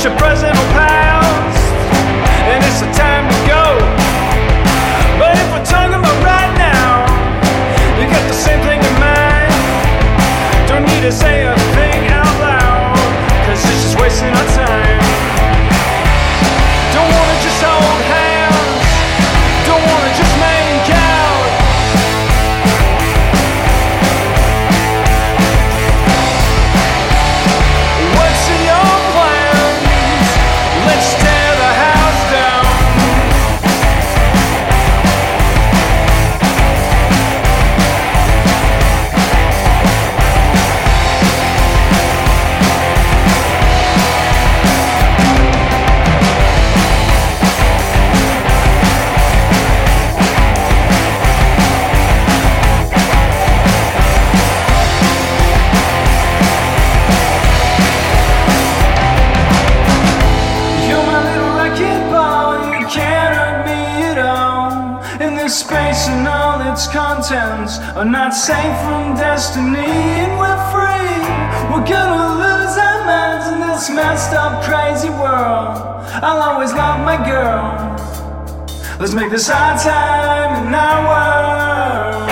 future, present, or past, and it's the time to go. But if we're talking about right now, you got the same thing in mind. Don't need to say a thing out loud, 'cause it's just wasting our time. Don't wanna just hold hands, don't wanna just make out. What's in your plans? Let's tear the house down. You're my little wrecking ball, you can't hurt me at all. And this space and all its contents are not safe from destiny. And we're free, we're gonna lose our minds in this messed up crazy world. I'll always love my girl. Let's make this our time and our world.